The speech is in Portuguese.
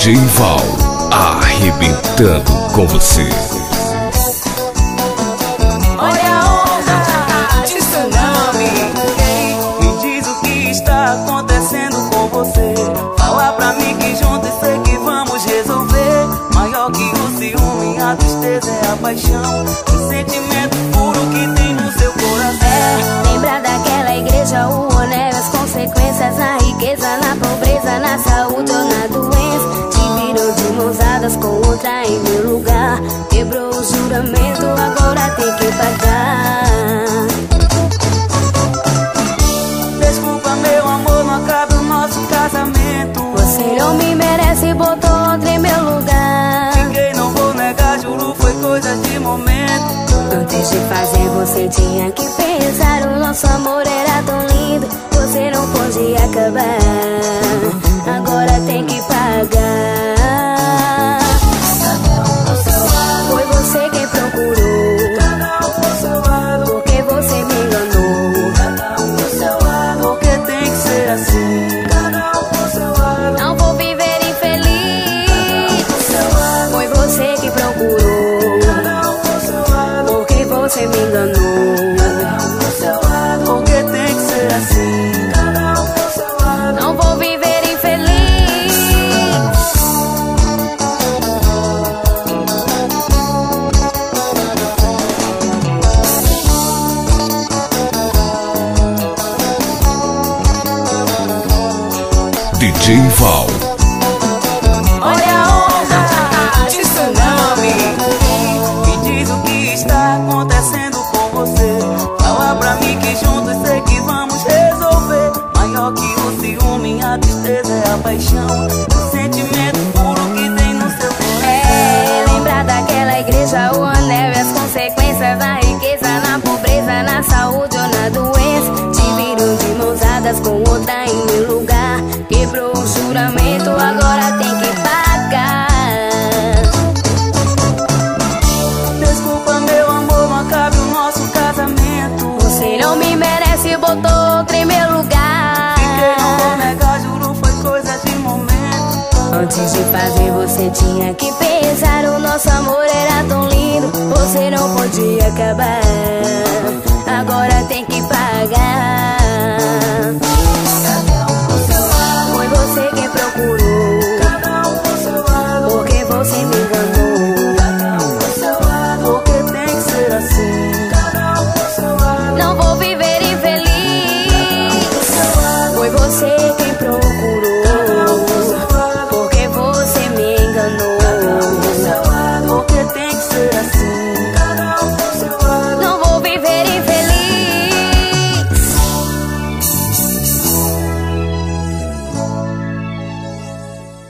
DJ Val, arrebentando com você. Olha a onda de tsunami. Me diz o que está acontecendo com você. Fala pra mim que juntos sei que vamos resolver. Maior que o ciúme, a tristeza é a paixão. O sentimento puro que tem no seu coração. Lembra daquela igreja, o honesto, as consequências, na riqueza, na pobreza, na saúde ou na doença. Te virou de mãos dadas com outra em meu lugar. Quebrou o juramento, agora tem que pagar. Desculpa meu amor, não acaba o nosso casamento. Você não me merece, botou outra em meu lugar. Fiquei, não vou negar, juro, foi coisa de momento. Antes de fazer você tinha que pensar. O nosso amor era tão lindo, você não podia acabar. Agora tem que pagar. Foi você quem procurou, porque você me enganou. Porque tem que ser assim. Não vou viver infeliz. Foi você que procurou, porque você me enganou. Porque tem que ser assim. Não vou viver infeliz. DJ Val, Olha a onda de tsunami. Me diz o que está acontecendo com você. Fala pra mim que juntos sei que vamos resolver. Maior que o ciúme, a tristeza é a paixão. O sentimento puro que tem no seu coração. Lembra daquela igreja, o anel e as consequências, na riqueza, na pobreza, na saúde ou na doença. Te viram de mãos dadas com outra em meu lugar. Quebrou o juramento, agora tem que pagar. Desculpa meu amor, não acabe o nosso casamento. Você não me merece, botou outra em meu lugar. Fiquei, não vou negar, juro, foi coisa de momento. Antes de fazer você tinha que pensar. O nosso amor era tão lindo, você não podia acabar. Agora tem que pagar. Foi você quem procurou, porque você me enganou. Porque tem que ser assim. Não vou viver infeliz. Foi você